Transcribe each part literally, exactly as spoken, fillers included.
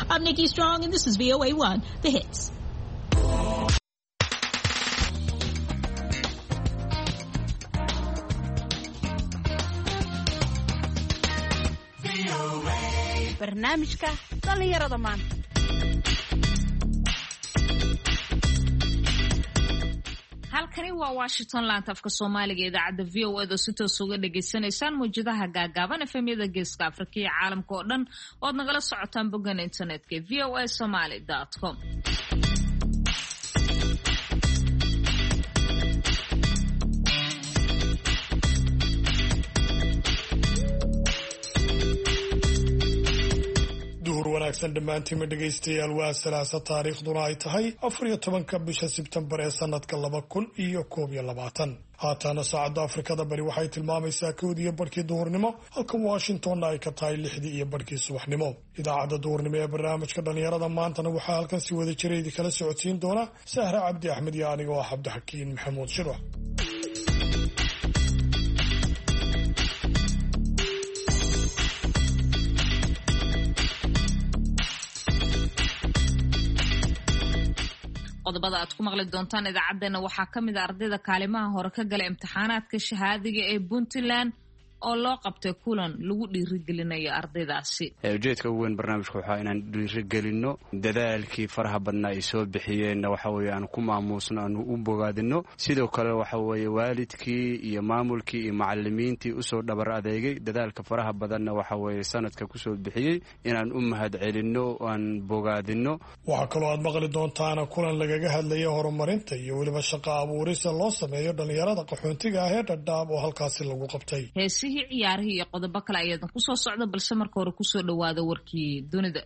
I'm Nikki Strong, and this is V O A one, The Hits. barnaamijka dhalinyarada maanta. halkani waa Washington laanta afka Soomaaliga idaacada V O A da si toos uga dhageysanaysaan muujadaha gaagaaban efemyada Geeska Afrika iyo caalamka oo dhan oo aad nagala socotaan boggan internetka v o a somali dot com. wanaagsan dhamaantiin dhageystayaal waa salaasa taariikhduna ay tahay afar iyo tobanka bisha Sebtembar ee sanadka laba kun iyo koob iyo labaatan. haatana saacada Afrikada bari waxay tilmaamaysaa kowdii iyo barkii duhurnimo halka Washingtonna ay ka tahay lixdii iyo barkii subaxnimo. idaacada duhurnimo ee barnaamijka dhalinyarada maantana waxaa halkan si wada jireedi kala socodsiin doona Sahra Cabdi Axmed iyo aniga oo Cabdi Xakiin Maxamuud Shirwa. qodobada aad ku maqli doontaan idaacadeena waxaa ka mid ah ardayda kaalimaha hore ka gala imtixaanaadka shahaadiga ee Puntland oo loo qabtay kulan lagu dhiirigelinayo ardaydaasi. ujeedka ugu weyn barnaamijka waxa inaan dhiirigelino dadaalkii faraha badnaa ay soo bixiyeen waxa weeye aan ku maamuusno aan u bogaadino sidoo kale waxa weeye waalidkii iyo maamulkii iyo macallimiintii u soo dhabar adeegay dadaalka faraha badanna waxa weeye sanadka ku soo bixiyay inaan u mahad celino aan bogaadino. waxa kale oo aad maqli doontaan kulan lagaga hadlayo horumarinta iyo waliba shaqo abuurista loo sameeyo dhalinyarada qaxoontiga ah ee Dadaab oo halkaasi lagu qabtay. heesihii ciyaarihii iyo qodobo kale ayadan ku soo socda balse marka hore ku soo dhawaada warkii dunida.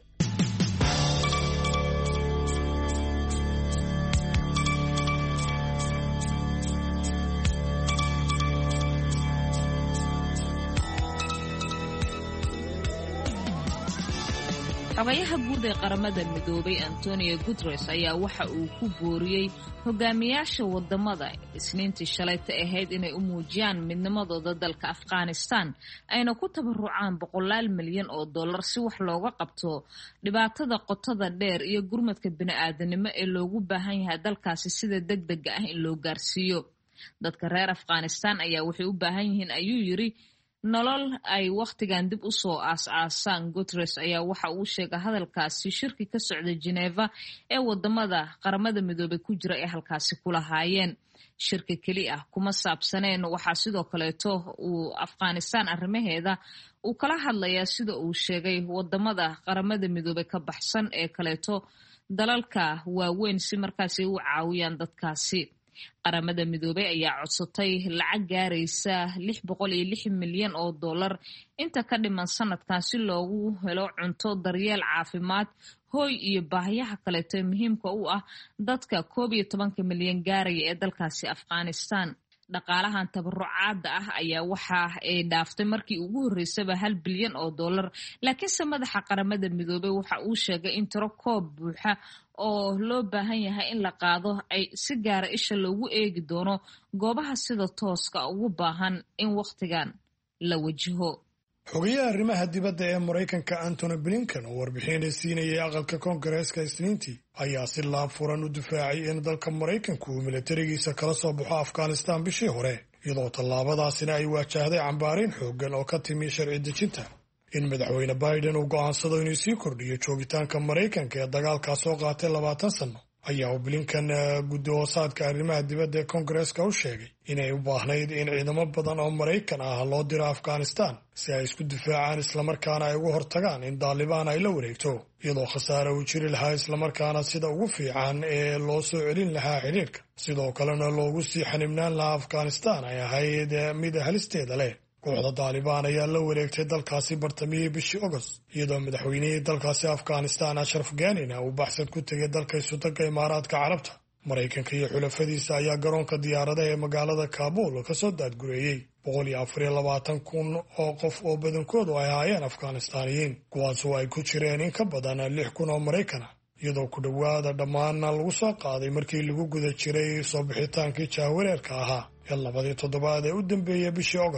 Habayaha guud ee qaramada midoobay Antonio Guterres ayaa waxa uu ku booriyay hogaamiyaasha wadamada Isniintii shalayta ahayd inay u muujiyaan midnimadooda dalka Afghanistan ayna ku tabarucaan boqolaal milyan oo dollar si wax looga qabto dhibaatada qotada dheer iyo gurmadka bini'aadanimo ee loogu baahan yahay dalkaasi sida degdega ah in loo gaarsiiyo. dadka reer Afghanistan ayaa waxay u baahan yihiin ayuu yiri nolol ay waqtigan dib u soo aas-aasaan. Guterres ayaa waxa uu sheegay hadalkaasi shirki ka socda Geneva ee wadamada qaramada midoobay ku jira ee halkaasi kula haayeen. shirka keli ah kuma saabsaneen waxaa sidoo kaleeto uu Afghanistan arrimaheeda uu kala hadlayaa sida uu sheegay wadamada qaramada midoobay ka baxsan ee kaleeto dalalka waaweyn si markaasi u caawiyaan dadkaasi. qaramada midoobay ayaa codsatay lacag gaaraysa lix boqol iyo lix milyan oo dollar inta ka dhiman sanadkan si loogu helo cunto, daryeel caafimaad, hooy iyo baahiyaha kaleeto muhiimka u ah dadka koob iyo tobanka milyan gaaraya ee dalkaasi Afghanistan. dhaqaalahan tabarucaada ah ayaa waxa ay dhaaftay markii ugu horeysaba hal bilyan oo dollar, laakiinse madaxa qaramada midoobay waxa uu sheegay in tiro koob buuxa oo loo baahan yahay in la qaado ay si gaara isha loogu eegi doono goobaha sida tooska ugu baahan in waqtigan la wajaho. xogayaha arrimaha dibadda ee Mareykanka Antony Blinken oo warbixin siinayay aqalka Koongareeska Isniintii ayaa si laab furan u difaacay in dalka Mareykanku uu militarigiisa kala soo baxo Afghanistan bishii hore, iyadoo tallaabadaasina ay waajahday cambaarin xooggan oo ka timi sharci dejinta. in madaxweyne Biden uu go'aansado inuu sii kordhiyo joogitaanka Mareykanka ee dagaalkaas soo qaatay labaatan sano ayaa uu Blinken guddi hoosaadka arrimaha dibadda ee Koongareeska u sheegay inay u baahnayd in ciidamo badan oo Mareykan ah loo diro Afghanistan si ay isku difaacaan islamarkaana ay uga hortagaan in Taliban ay la wareegto, iyadoo khasaare uu jiri lahaa islamarkaana sida ugu fiican ee loo soo celin lahaa xiriirka sidoo kalena loogu sii xanibnaan lahaa Afghanistan ay ahayd mid halisteeda leh. kooxda Taliban ayaa la wareegtay dalkaasi bartamihii bishii August, iyadoo madaxweynihii dalkaasi Afghanistan Ashraf Ghani uu baxsan ku tegay dalka Sultanka Imaaraadka Carabta. Mareykanka iyo xulafadiisa ayaa garoonka diyaaradaha ee magaalada Kabul ka soo daadgureeyay boqol iyo afar iyo labaatan kun oo qof oo badankoodu ay ahaayeen Afghanistaniyiin, kuwaas oo ay ku jireen in ka badan lix kun oo Mareykan ah, iyadoo ku dhawaada dhammaan lagu soo qaaday markii lagu guda jiray soo bixitaankii jahwareerka ahaa ee labadii toddobaad ee u dambeeyay bishii August.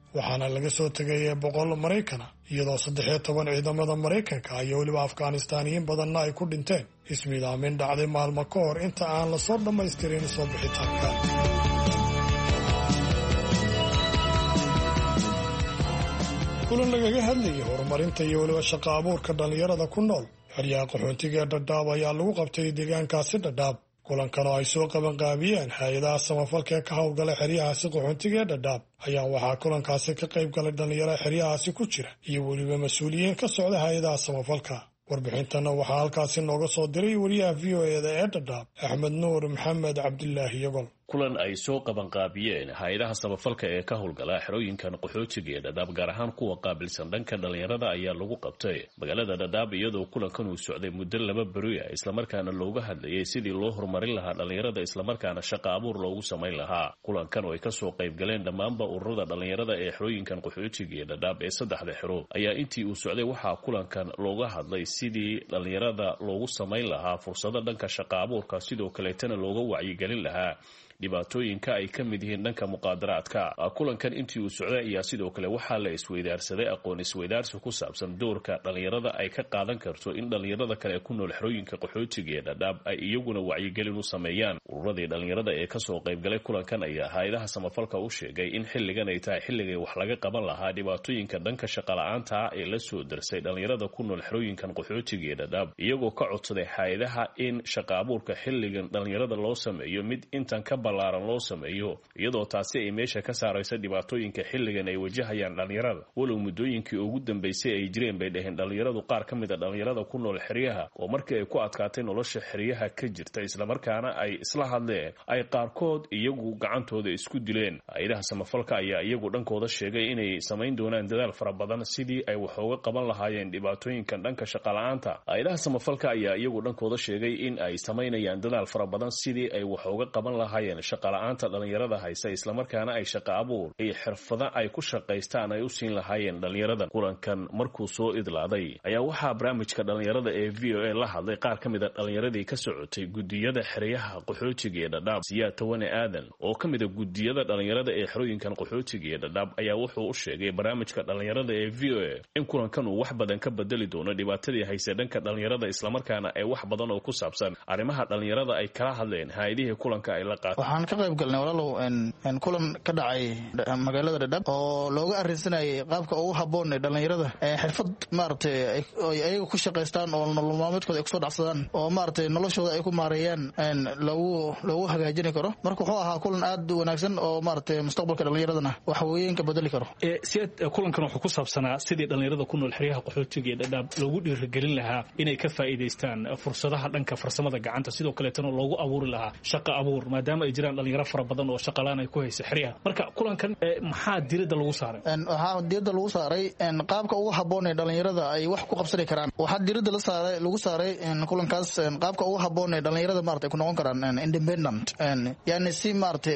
waxaana laga soo tegay boqol maraykana iyadoo saddex iyo toban ciidamada maraykanka iyo weliba afghanistaaniyiin badanna ay ku dhinteen ismiidaamin dhacday maalmo ka hor inta aan lasoo dhammaystirin soo bixitaanka. kulan lagaga hadlayay horumarinta iyo weliba shaqo abuurka dhallinyarada ku nool xeryaha qaxoontiga ee dhadhaab ayaa lagu qabtay deegaankaasi dhadhaab. kulankan oo ay soo qabanqaabiyeen hay-adaha samafalka ee ka howlgala xeryahaasi qaxoontiga ee dhadhaab ayaa waxaa kulankaasi ka qayb galay dhallinyaro xeryahaasi ku jira iyo weliba mas-uuliyiin ka socda hay-adaha samafalka. warbixintana waxaa halkaasi nooga soo diray wariyaha v o e da ee dhadhaab axmed nuur maxamed cabdilaahi yagol. kulan ay soo qabanqaabiyeen hay-adaha samafalka ee ka howlgala xerooyinkan qaxootiga ee dhadhaab gaar ahaan kuwa qaabilsan dhanka dhallinyarada ayaa lagu qabtay magaalada dhadhaab iyadoo kulankan uu socday muddo laba beri ah islamarkaana looga hadlayay sidii loo horumarin lahaa dhallinyarada islamarkaana shaqo abuur loogu samayn lahaa. kulankan oo ay kasoo qayb galeen dhammaanba ururada dhallinyarada ee xerooyinkan qaxootiga ee dhadhaab ee saddexda xero ayaa intii uu socday waxaa kulankan looga hadlay sidii dhallinyarada loogu samayn lahaa fursado dhanka shaqo abuurka sidoo kaleetana looga wacyigelin lahaa dhibaatooyinka ay ka mid yihiin dhanka muqaadaraadka. kulankan intii uu socday ayaa sidoo kale waxaa la isweydaarsaday aqoon isweydaarsi ku saabsan doorka dhallinyarada ay ka qaadan karto in dhallinyarada kale ku nool xerooyinka qaxootiga ee dhadhaab ay iyaguna wacyigelin u sameeyaan. ururadii dhallinyarada ee kasoo qaybgalay kulankan ayaa hay-adaha samafalka u sheegay in xilligan ay tahay xilligay wax laga qaban lahaa dhibaatooyinka dhanka shaqola'aanta ah ee la soo darsay dhallinyarada ku nool xerooyinkan qaxootiga ee dhadhaab iyagoo ka codsaday hay-adaha in shaqo abuurka xilligan dhallinyarada loo sameeyo mid intan ka balaaran loo sameeyo iyadoo taasi ay meesha ka saaraysa dhibaatooyinka xilligan ay wajahayaan dhallinyarada walow muddooyinkii ugu dambeysay ay jireen bay dhaheen dhallinyaradu qaar ka mid a dhallinyarada ku nool xeryaha oo markii ay ku adkaatay nolosha xeryaha ka jirta islamarkaana ay isla hadleen ay qaarkood iyagu gacantooda isku dileen. hay-adaha samafalka ayaa iyagu dhankooda sheegay inay samayn doonaan dadaal fara badan sidii ay wax uga qaban lahaayeen dhibaatooyinkan dhanka shaqola'aanta. hay-adaha samafalka ayaa iyagu dhankooda sheegay in ay samaynayaan dadaal fara badan sidii ay wax uga qaban lahaayeen shaqola'aanta dhallinyarada haysa islamarkaana ay shaqo abuur iyo xirfado ay ku shaqaystaan ay u siin lahaayeen dhallinyarada. kulankan markuu soo idlaaday ayaa waxaa barnaamijka dhallinyarada ee v o a la hadlay qaar ka mid a dhallinyaradii ka socotay gudiyada xeryaha qaxootiga ee dhadhaab. siyaad tawane aadan oo ka mid a gudiyada dhallinyarada ee xerooyinkan qaxootiga ee dhadhaab ayaa wuxuu u sheegay barnaamijka dhallinyarada ee v o a in kulankan uu wax badan ka bedeli doono dhibaatadii haysa dhanka dhallinyarada islamarkaana ee wax badan oo ku saabsan arrimaha dhallinyarada ay kala hadleen hay-adihii kulanka ay la qaateen. waxaan ka qayb galnay walaalow kulan ka dhacay magaalada dhadhaab oo looga arrinsanayay qaabka ugu habboon ee dhallinyarada xirfad maaragtay ay ayaga ku shaqaystaan oo nolol maalmeedkooda ay kusoo dhacsadaan oo maaragtay noloshooda ay ku maareeyaan loogu loogu hagaajini karo. marka wuxuu ahaa kulan aad u wanaagsan oo maaragtay mustaqbalka dhallinyaradana wax weyn ka bedeli karo. siyaad kulankan wuxuu ku saabsanaa sidii dhallinyarada ku nool xeryaha qaxootiga ee dhadhaab loogu dhiirigelin lahaa inay ka faa'iidaystaan fursadaha dhanka farsamada gacanta sidoo kaleetana loogu abuuri lahaa shaqo abuur maadaama ay jiraan dhalinyaro fara badan oo shaqalaan ay ku haysa xeryaha. marka kulankan maxaa diiradda lagu saaray? waxaa diiradda lagu saaray qaabka ugu habboon ee dhallinyarada ay wax ku qabsani karaan. waxaa diiradda la saaray lagu saaray kulankaas qaabka ugu habboon ee dhallinyarada maaragtay ku noqon karaan independent yani si maaragtay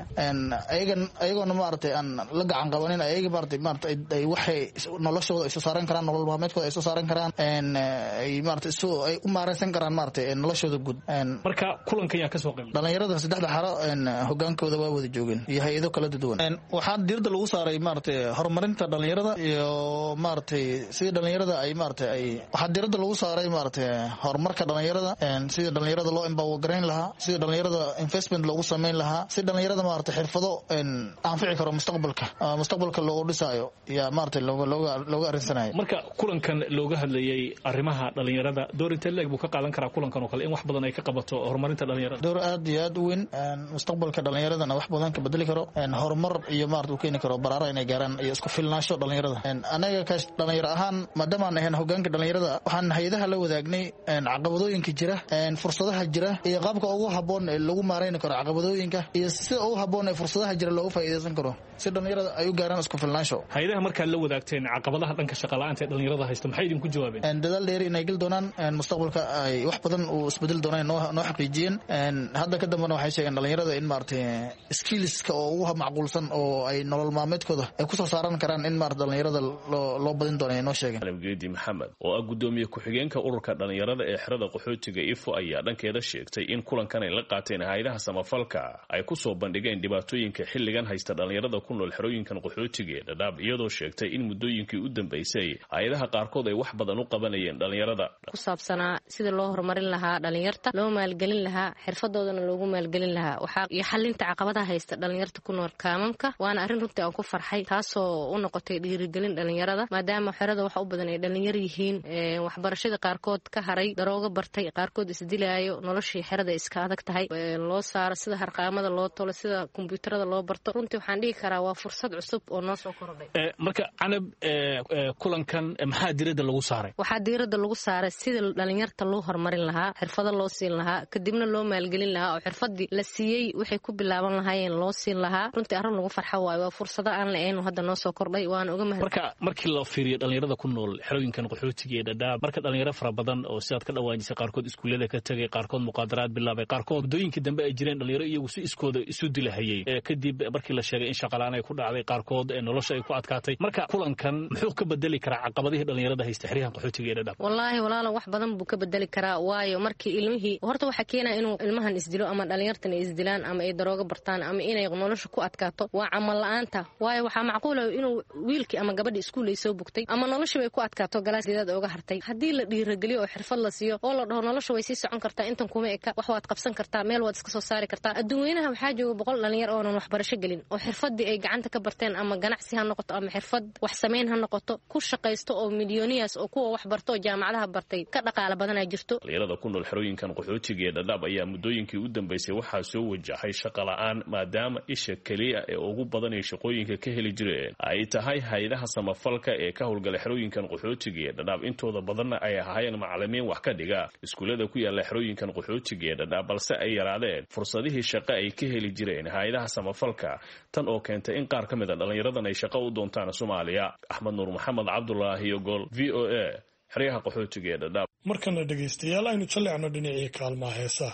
ayagan ayagoona maaragtay aan la gacan qabanin ayaga maaragtay maaragtay ay waxay noloshooda ay soo saaran karaan nolol maalmeedkooda ay soo saaran karaan ay maaragtay soo ay u maaraysan karaan maaragtay noloshooda guud. marka kulankan yaa ka soo qayb dhallinyarada saddexda xaro hogaankooda waa wada joogeen iyo hay-ado kala duwan. waxaa diirada lagu saaray maaragtay horumarinta dhallinyarada iyo maaragtay sidii dhallinyarada ay maaragtay ay waxaa diirada lagu saaray maaragtay horumarka dhallinyarada sidii dhallinyarada loo empower garayn lahaa sidii dhallinyarada investment loogu samayn lahaa si dhallinyarada maaragtay xirfado anfici karo mustaqbalka mustaqbalka loogu dhisaayo yaa maaragtay looga looga looga arrinsanaayo. marka kulankan looga hadlayay arrimaha dhallinyarada door intee leeg buu ka qaadan karaa kulankan oo kale in wax badan ay ka qabato horumarinta dhallinyarada? door aad iyo aad u weyn mustaqbalka dhallinyaradana wax badan ka bedeli karo horumar iyo maaragtay uu keeni karo baraaro inay gaaraan iyo isku filnaansho dhallinyarada. anaga kaas dhallinyaro ahaan maadaama aan ahayn hogaanka dhallinyarada waxaan hay-adaha la wadaagnay caqabadooyinka jira fursadaha jira iyo qaabka ugu habboon ee lagu maarayni karo caqabadooyinka iyo sida ugu habboon ee fursadaha jira loogu faa'iidaysan karo si dhallinyarada ay u gaaraan isku filnaansho. hay-adaha markaad la wadaagteen caqabadaha dhanka shaqala'aanta ee dhallinyarada haysta maxay idinku jawaabeen? dadaal dheeri inay geli doonaan mustaqbalka ay wax badan uu isbedeli doonaan noo noo xaqiijiyeen. hadda ka dambana waxay sheegeen dhalinyarada in maaragtay skillska oo ugu macquulsan oo ay nolol maalmeedkooda ay kusoo saaran karaan in maaragtay dhalinyarada loo badin doono ay noo sheegeen. Algeedi Maxamed oo ah gudoomiye ku-xigeenka ururka dhalinyarada ee xerada qaxootiga Ifo ayaa dhankeeda sheegtay in kulankan ay la qaateen hay'adaha samafalka ay ku soo bandhigeen dhibaatooyinka xilligan haysta dhalinyarada ku nool xerooyinkan qaxootiga ee Dadaab iyadoo sheegtay in muddooyinkii u dambeysay hay'adaha qaarkood ay wax badan u qabanayeen dhalinyarada ku saabsanaa sida loo horumarin lahaa dhalinyarta loo maalgelin lahaa xirfadoodana loogu maalgelin lahaa waxa iyo xalinta caqabadaha haysta dhalinyarta ku nool kaamamka waana arrin runtii aan ku farxay taasoo u noqotay dhiirigelin dhalinyarada maadaama xerada wax u badan ay dhalinyar yihiin waxbarashada qaarkood ka haray darooga bartay qaarkood isdilaayo noloshii xerada iska adag tahay loo saaro sida harqaamada loo tolo sida kombiyuutarada loo barto runtii waxaan dhihi karaa waa fursad cusub oo noo soo kordhay. Marka canab kulankan maxaa diiradda lagu saaray? Waxaa diiradda lagu saaray sida dhalinyarta loo horumarin lahaa xirfado loo siin lahaa kadibna loo maalgelin lahaa oo xirfadii la siiyey waxay ku bilaaban lahaayeen loo siin lahaa runtii arrin lagu farxo waayo waa fursado aan la ahayn hadda noo soo kordhay waan uga mahad. Marka markii la fiiriyo dhalinyarada ku nool xerooyinkan qaxootiga ee Dadaab marka dhalinyaro fara badan oo sidaad ka dhawaajisay qaarkood iskuullada ka tagay qaarkood muqaadaraad bilaabay qaarkood waddooyinkii dambe ay jireen dhalinyaro iyagu si iskooda isu dilahayay kadib markii la sheegay in shaqalaan ay ku dhacday qaarkood nolosha ay ku adkaatay marka kulankan muxuu ka bedeli karaa caqabadihii dhalinyarada haysta xeryahan qaxootiga ee Dadaab? Wallaahi walaalo wax badan buu ka bedeli karaa waayo markii ilmihii horta waxa keenaa inuu ilmahan isdilo ama dhalinyartan ay isdilaan ama ay darooga bartaan ama inay nolosha ku adkaato waa camal la'aanta waayo waxa macquul ah inuu wiilkii ama gabadhii iskuul ay soo bugtay ama nolosha way ku adkaato galaaskeeda uga hartay haddii la dhiirigeliyo oo xirfad la siiyo oo la dhaho nolosha way sii socon kartaa intan kuma eka wax waad qabsan kartaa meel waad iska soo saari kartaa adduunyanaha waxaa jooga boqol dhalinyar oo aan waxbarasho gelin oo xirfadii ay gacanta ka barteen ama ganacsi ha noqoto ama xirfad wax samayn ha noqoto ku shaqaysto oo milyooniyas oo kuwa wax barto oo jaamacadaha bartay ka dhaqaale badan ay jirto. Dhalinyarada ku nool xerooyinkan qaxootiga ee Dadaab ayaa muddooyinkii u dambeysay waxaa soo wajahay shaqo la'aan maadaama isha kaliya ee ugu badan ee shaqooyinka ka heli jireen ay tahay hay'adaha samafalka ee ka howlgala xerooyinkan qaxootiga ee Dadaab intooda badanna ay ahaayeen macallimiin wax ka dhiga iskuulada ku yaala xerooyinkan qaxootiga ee Dadaab balse ay yaraadeen fursadihii shaqo ay ka heli jireen hay'adaha samafalka tan oo keentay in qaar ka mid ah dhalinyaradan ay shaqo u doontaan Soomaaliya. Axmed Nuur Maxamed Cabdullaahi Ogol V O A xeryaha qaxootiga ee Dadaab. Markana dhageystayaal aynu jaleecno dhinacii kaalmaha heesaha.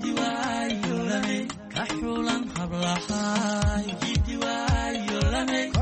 Kaxulan hablahay, yidi waayo lame.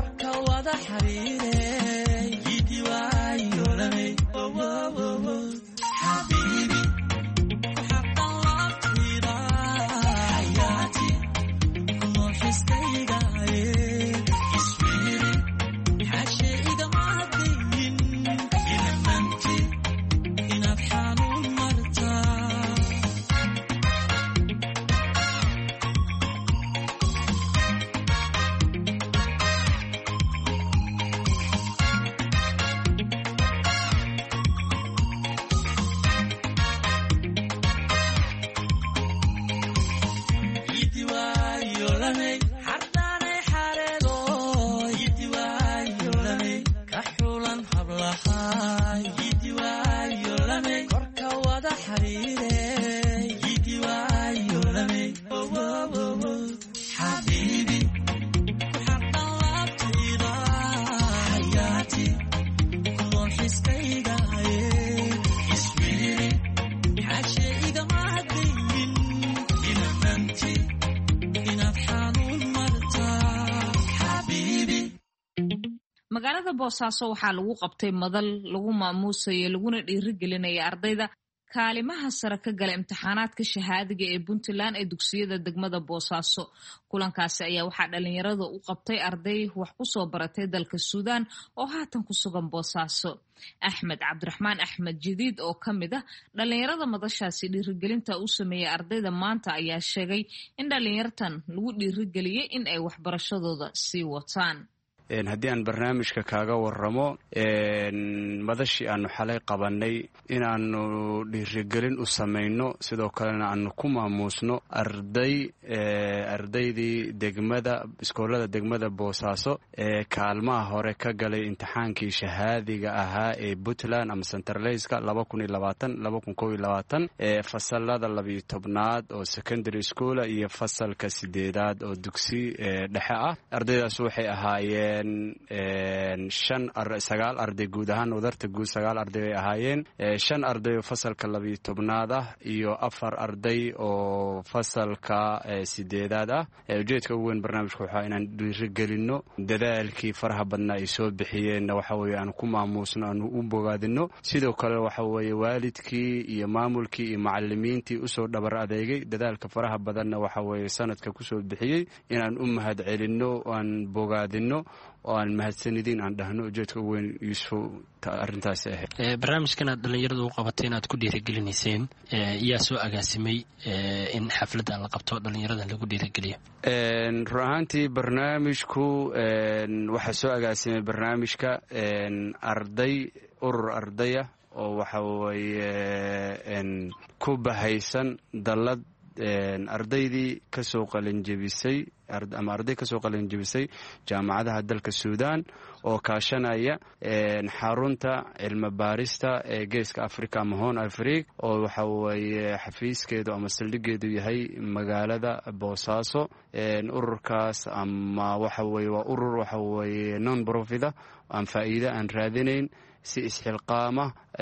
magaalada boosaaso waxaa lagu qabtay madal lagu maamuusayo laguna dhiirigelinaya ardayda kaalimaha sare ka gala imtixaanaadka shahaadiga ee Puntland ee dugsiyada degmada Boosaaso. Kulankaasi ayaa waxaa dhalinyarada u qabtay arday wax ku soo baratay dalka Suudaan oo haatan ku sugan Boosaaso. Axmed Cabdiraxmaan Axmed Jadiid oo ka mid ah dhalinyarada madashaasi dhiirigelinta u sameeyay ardayda maanta ayaa sheegay in dhalinyartan lagu dhiirigeliyay in ay waxbarashadooda sii wataan. haddii aan barnaamijka kaaga waramo madashii aanu xalay qabanay inaanu dhiirigelin u samayno sidoo kalena aanu ku maamuusno arday ardaydii degmada iskoolada degmada Boosaaso ee kaalmaha hore ka galay imtixaankii shahaadiga ahaa ee Puntland ama Centraleyska laba kun iyo labaatan laba kun iyo labaatan ee fasalada laba iyo tobnaad oo secondary school iyo fasalka sideedaad oo dugsi dhexe ah. ardaydaas waxay ahaayeen shan sagaal arday guud ahaan wadarta guud sagaal arday ay ahaayeen shan arday oo fasalka laba iyo tobnaad ah iyo afar arday oo fasalka sideedaad ah. ujeedka ugu weyn barnaamijku waxa inaan dhiirigelino dadaalkii faraha badnaa ay soo bixiyeen waxa weeye aan ku maamuusno aan u bogaadino sidoo kale waxa weeye waalidkii iyo maamulkii iyo macallimiintii u soo dhabar adeegay dadaalka faraha badanna waxa weeye sanadka ku soo bixiyay inaan u mahad celino aan bogaadino oo aan mahadsanidin aan dhahno ujeedka ugu weyn Yuusuf arrintaas ah. ee barnaamijkan aad dhalinyaradu u qabatay inaad ku dhiirigelinayeen yaa soo agaasimay in xafladan la qabto dhalinyarada lagu dhiirigeliyo. een ruuxantii barnaamijku een waxa soo agaasimay barnaamijka een arday urur ardaya oo waxa weeye een ku bahaysan dalad ardaydii ka soo qalin jebisay ama arday ka soo qalin jebisay jaamacadaha dalka Suudaan oo kaashanaya xarunta cilmi baarista ee geeska Afrika ama Horn Africa oo waxa weeye xafiiskeedu ama saldhigeedu yahay magaalada Boosaaso. ururkaas ama waxa weeye waa urur waxa weeye non profit aan faa'iido aan raadinayn si isxilqaama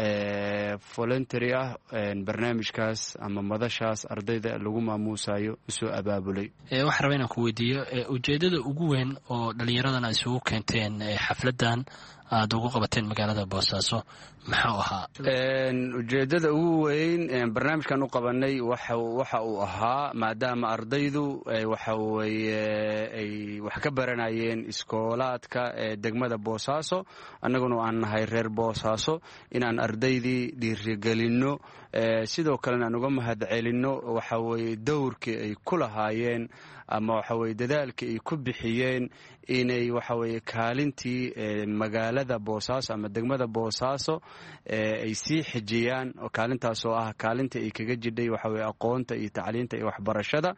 voluntary ah barnaamijkaas ama madashaas ardayda lagu maamuusayo usoo abaabulay. waxaan rabaa inaan ku weydiiyo ujeedada ugu weyn oo dhalinyaradan isugu keenteen xafladan aad ugu qabateen magaalada Boosaaso maxaa ahaa? ujeedada ugu weyn barnaamijkan u qabanay waxa waxa uu ahaa maadaama ardaydu waxa weeye ay wax ka baranayeen iskoolaadka ee degmada Boosaaso annaguna aan nahay reer Boosaaso inaan ardaydii dhiirigelino sidoo kale aan uga mahad celino waxa weeye dowrkii ay ku lahaayeen ama waxa weeye dadaalkii ay ku bixiyeen inay waxa weeye kaalintii magaalada Boosaaso ama degmada Boosaaso ay sii xijiyaan oo kaalintaas oo ah kaalintii ay kaga jidhay waxa weeye aqoonta iyo tacliinta iyo waxbarashada.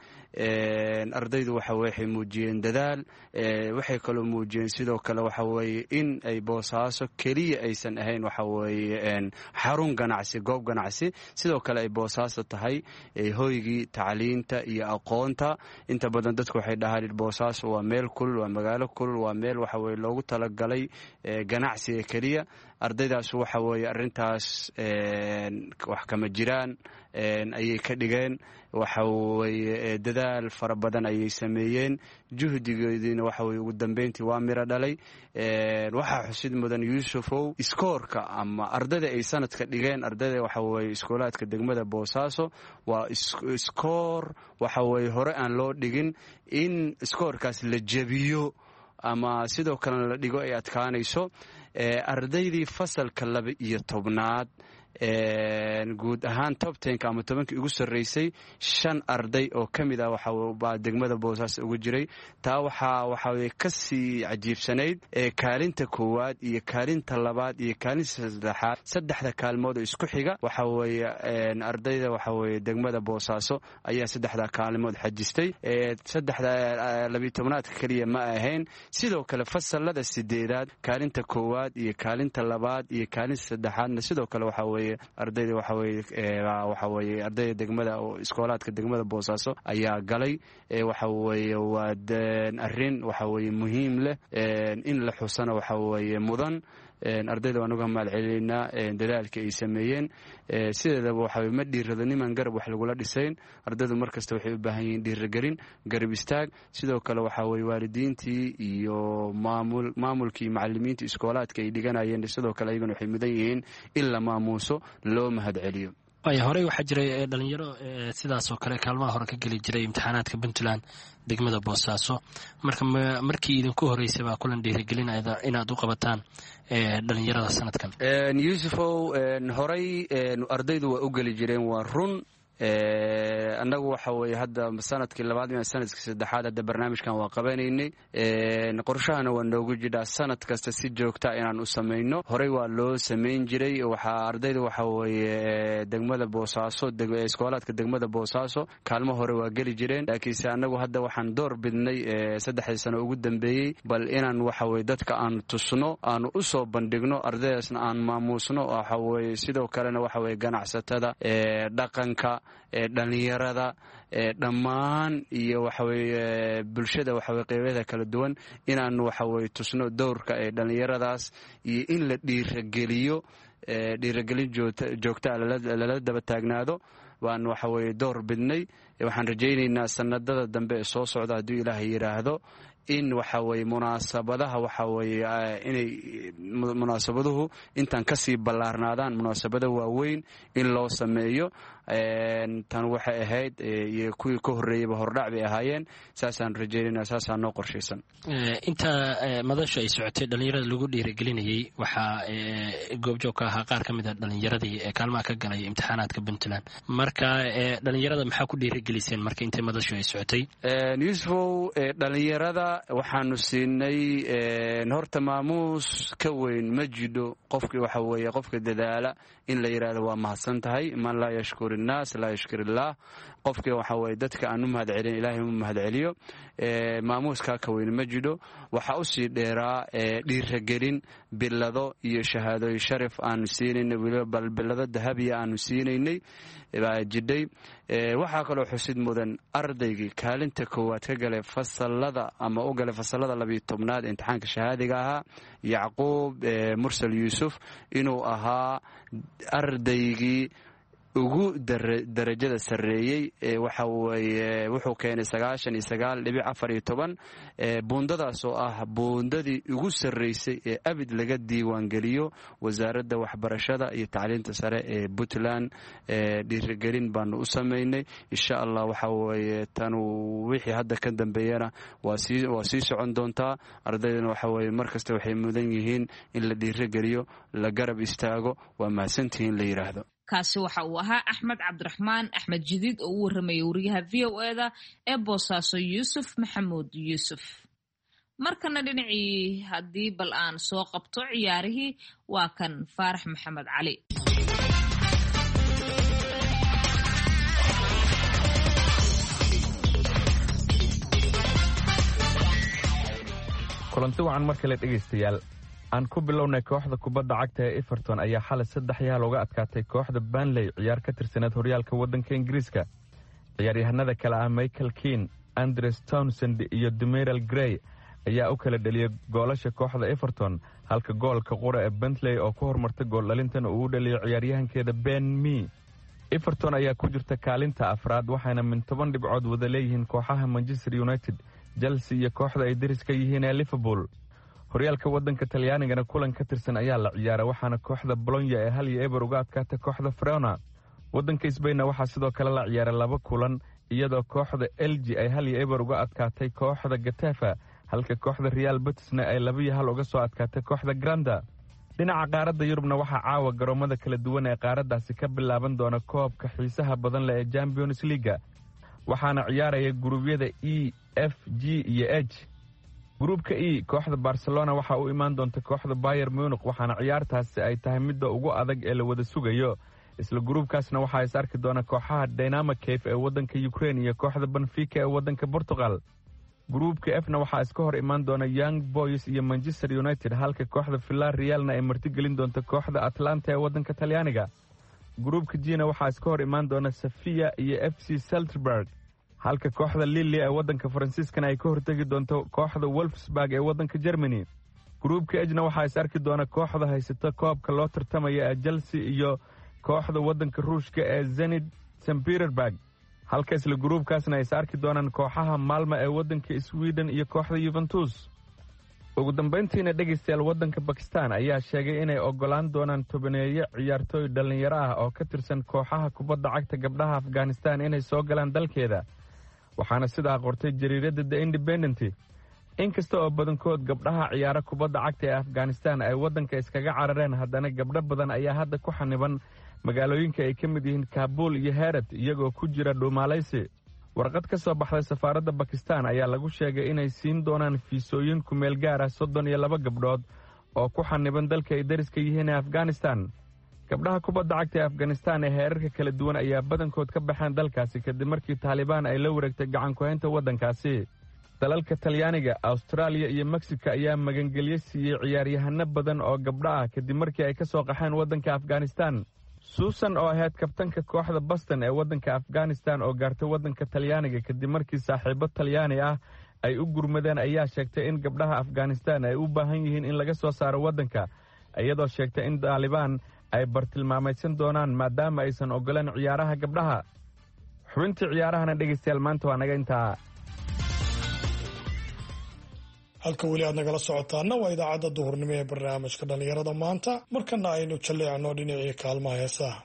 ardaydu waxa weeye muujiyeen dadaal waxay kale muujiyeen sidoo kale waxa weeye in ay Boosaaso kaliya aysan ahayn waxa weeye xarun ganacsi goob ganacsi sidoo kale ay Boosaaso tahay hoygii tacliinta iyo aqoonta. inta badan dadku waxay dhahaan Boosaaso waa meel kulul waa magaalo kulul waa meel waxa weeye loogu talagalay ganacsiga kaliya. ardaydaas waxa weeye arrintaas wax kama jiraan ayay ka dhigeen waxa weye dadaal fara badan ayay sameeyeen juhdigoodiina waxa weye ugu dambeyntii waa miro dhalay waxaa xusid mudan yuusufow iskoorka ama ardayda ay sanadka dhigeen ardayda waxa weye iskoolaadka degmada boosaaso waa iskoor waxa weye hore aan loo dhigin in iskoorkaas la jebiyo ama sidoo kalena la dhigo ay adkaanayso ardaydii fasalka laba iyo tobnaad guud ahaan top tenka ama tobankii ugu sarreysay shan arday oo ka mid ah waxabaa degmada boosaaso ugu jiray taa waxaa waxaweye ka sii cajiibsanayd kaalinta koowaad iyo kaalinta labaad iyo kaalinta saddexaad saddexda kaalmood oo isku xiga waxa weye ardayda waxaweye degmada boosaaso ayaa saddexda kaalmood xajistay saddexda labiyo tobnaadka keliya ma ahayn sidoo kale fasalada sideedaad kaalinta koowaad iyo kaalinta labaad iyo kaalinta saddexaadna sidoo kale waxaweye ardayda waxaweye waxaweye ardayda degmada iskoolaadka degmada boosaaso ayaa galay waxaweye waa arrin waxaweye muhiim leh in la xusana waxaweye mudan ardayda waan uga mahadcelinaynaa dadaalka ay sameeyeen sideedaba waxaweye ma dhiirado niman garab wax lagula dhisayn ardaydu markasta waxay u baahan yihiin dhiirigelin garab istaag sidoo kale waxaweye waalidiintii iyo maamul maamulkii macalimiintii iskoolaadka ay dhiganayeen sidoo kale ayagana waxay mudan yihiin in la maamuuso loo mahadceliyo waaya horey waxaa jiray dhalinyaro sidaasoo kale kaalmaha hore ka geli jiray imtixaanaadka puntland degmada boosaaso marka markii idinku horeysay baa kulan dhiirigelin inaad u qabataan dhalinyarada sanadkan yuusufow horey ardaydu waa u geli jireen waa run annagu waxa weye hadda sanadkii labaad mi sanadkii saddexaad hadda barnaamijkan waa qabanaynay qorshahana waa noogu jidhaa sanad kasta si joogta inaan u samayno horey waa loo samayn jiray waxaa ardayda waxa weye degmada boosaaso iskoolaadka degmada boosaaso kaalmo hore waa geli jireen laakiinse annagu hadda waxaan door bidnay saddexdii sano ugu dambeeyey bal inaan waxaweye dadka aan tusno aanu u soo bandhigno ardaydaasna aan maamuusno waxaweye sidoo kalena waxaweye ganacsatada dhaqanka dhalinyarada dhammaan iyo waxaweye bulshada waxaweye qeybaheeda kala duwan inaanu waxaweye tusno dowrka ee dhalinyaradaas iyo in la dhiirageliyo dhiiragelin joogtaa lala daba taagnaado baan waxaweye door bidnay waxaan rajaynaynaa sanadada dambe ee soo socda hadduu ilaahay yidhaahdo in waxaweye munaasabadaha waxaweye inay munaasabaduhu intaan kasii ballaarnaadaan munaasabada waaweyn in loo sameeyo tan waxay ahayd iyo kuwii ka horreeyeyba hordhac bay ahaayeen saasaan rajaynayna saasaa noo qorshaysan inta madasha ay socotay dhalinyarada lagu dhiiragelinayey waxaa goobjoog ka ahaa qaar ka mid a dhalinyaradii ee kaalmaha ka galay imtixaanaadka puntland marka dhalinyarada maxaa ku dhiirageliseen marka intay madashu ay socotay yuusufow dhalinyarada waxaanu siinay horta maamuus ka weyn ma jidho qofkii waxa weeye qofka dadaala in la yidhahdo waa mahadsan tahay man laa yashkur innaas laa yashkur illaah qofkii waxa weye dadka aan u mahadcelin ilaahay uma mahadceliyo maamuuskaa ka weyn ma jidho waxaa usii dheeraa dhiiragelin bilado iyo shahaadooyin sharaf aanu siinaynay weliba bal bilado dahabiya aanu siinaynay baa jidhay waxaa kaloo xusid mudan ardaygii kaalinta koowaad ka galay fasalada ama u galay fasalada labiyo tobnaad imtixaanka shahaadiga ahaa yacquub mursal yuusuf inuu ahaa ardaygii ugu darajada sarreeyey waxa weye wuxuu keenay sagaashan iyo sagaal dhibic afar iyo toban buundadaas oo ah buundadii ugu sarreysay ee abid laga diiwaangeliyo wasaaradda waxbarashada iyo tacliinta sare ee puntland dhiirigelin baanu u samaynay insha allah waxa weye tanu wixii hadda ka dambeeyana waa sii socon doontaa ardaydana waxa weye markasta waxay mudan yihiin in la dhiirigeliyo la garab istaago waa mahadsantihiin la yidhaahdo kaasi waxa uu ahaa axmed cabdiraxmaan axmed jadiid oo u warramayay wariyaha v o eda ee boosaaso yuusuf maxamuud yuusuf markana dhinacii haddii bal aan soo qabto ciyaarihii waa kan faarax maxamed cali kulanti wacan mar kale dhegaystayaal aan ku bilownay kooxda kubadda cagta ee everton ayaa xalay saddex yaal uga adkaatay kooxda banley ciyaar ka tirsaneed horyaalka waddanka ingiriiska ciyaaryahanada kale ah michael kean andres townsend iyo demiral grey ayaa u kala dheliyay goolasha kooxda everton halka goolka qura ee bentley oo ku hormartay gooldhalintana uu u dhaliyay ciyaaryahankeeda ben me everton ayaa ku jirta kaalinta afraad waxayna min toban dhibcood wada leeyihiin kooxaha manchester united, chelsea iyo kooxda ay deriska yihiin ee liverpool. horyaalka waddanka talyaanigana kulan ka tirsan ayaa la ciyaaray waxaana kooxda Bologna ee hal iyo eber uga adkaatay kooxda Verona. waddanka Spain waxaa sidoo kale la ciyaaray laba kulan iyadoo kooxda Elche ay hal iyo eber uga adkaatay kooxda Getafe, halka kooxda Real Betisna ay laba iyo hal uga soo adkaatay kooxda Granada. dhinaca qaaradda Yurubna waxaa caawa garoomada kala duwan ee qaaraddaasi ka bilaaban doona koobka xiisaha badan leh ee Champions League, waxaana ciyaaraya guruubyada E, F, G iyo H. gruubka E kooxda Barcelona waxa uu imaan doonta kooxda Bayern Munich, waxaana ciyaartaasi ay tahay midda ugu adag ee la wada sugayo. isla gruubkaasna waxaa is arki doona kooxaha Dynamo Kiev ee waddanka Ukraine iyo kooxda Benfica ee waddanka Portugal. gruubka F-na waxaa iska hor imaan doona Young Boys iyo Manchester United, halka kooxda Villarrealna ay martigelin doonta kooxda Atlanta ee waddanka Talyaaniga. gruubka G-na waxaa iska hor imaan doona Sofia iyo F C Salzburg, halka kooxda Lille ee waddanka Faransiiskana ay ka hortegi doonto kooxda Wolfsburg ee waddanka Germany. gruubka H-na waxaa is arki doona kooxda haysata koobka loo tartamaya ee Chelsea iyo kooxda waddanka Ruushka ee Zenit Saint Petersburg, halka isla gruubkaasna ay is arki doonaan kooxaha Malmo ee waddanka Sweden iyo kooxda Juventus. ugu dambayntiina dhegaystayaal waddanka Pakistan ayaa sheegay inay ogolaan doonaan tobaneeyo ciyaartooy dhallinyaro ah oo ka tirsan kooxaha kubadda cagta gabdhaha Afghanistan inay soo galaan dalkeeda, waxaana sidaa qortay jariiradda The Independent. inkasta oo badankood gabdhaha ciyaara kubadda cagta ee Afghanistan ay waddanka iskaga carareen, haddana gabdho badan ayaa hadda ku xaniban magaalooyinka ay ka mid yihiin Kabul iyo Herat iyagoo ku jira dhuumaalaysi. warqad ka soo baxday safaaradda Pakistan ayaa lagu sheegay inay siin doonaan fiisooyin ku meel gaar ah soddon iyo laba gabdhood oo ku xaniban dalka ay deriska yihiin ee Afghanistan. gabdhaha kubadda cagta ee Afghanistan ee heerarka kala duwan ayaa badankood ka baxeen dalkaasi kadib markii Taliban ay la wareegtay gacan ku haynta waddankaasi. dalalka Talyaaniga, Australia iyo Mexico ayaa magangelyo siiyey ciyaaryahano badan oo gabdho ah kadib markii ay ka soo qaxeen waddanka Afghanistan. Susan oo ahayd kabtanka kooxda Boston ee waddanka Afghanistan oo gaartay waddanka Talyaaniga kadib markii saaxiibo Talyaani ah ay u gurmadeen ayaa sheegtay in gabdhaha Afghanistan ay u baahan yihiin in laga soo saaro waddanka, iyadoo sheegtay in Taliban ay bartilmaamaysan doonaan maadaama aysan ogolaan ciyaaraha gabdhaha. xubintii ciyaarahana dhegaystayaal maanta waa naga intaa. halka weli aad nagala socotaana waa idaacadda duhurnimo ee barnaamijka dhallinyarada maanta, markana aynu jalleecno dhinacii kaalmaha heesaha.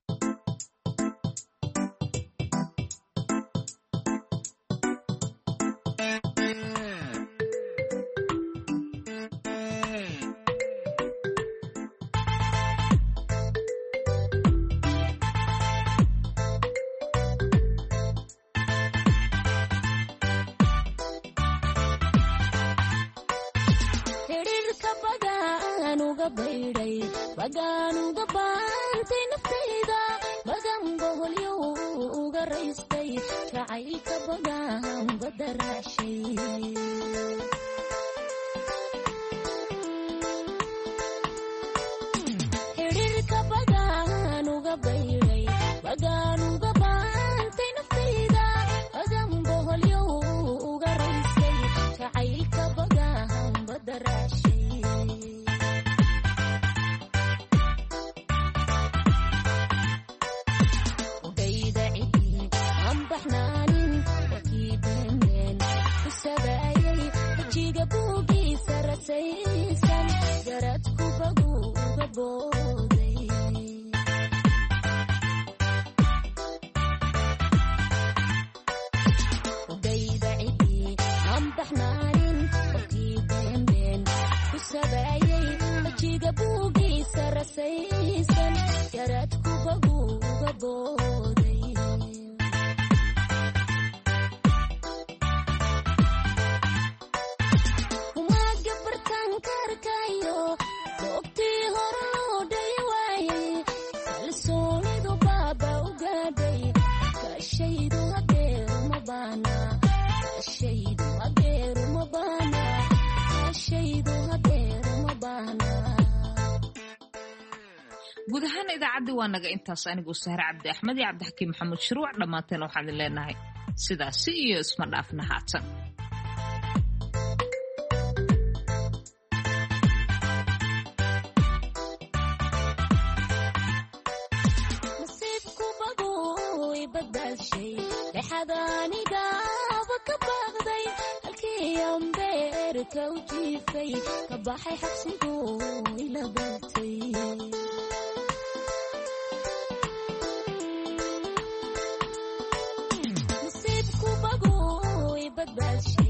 guud ahaan idaacaddii waa naga intaas. anigoo Sahre Cabdi Axmed iyo Cabdixakiim Maxamuud Shuruuc dhammaanteen waxaan idin leenahay sidaasi iyo isma dhaafna haatan. nasiibku بكى وجيفي كباحي حبسيدو إلى بلتي نصيبكو بقوي بدبالشي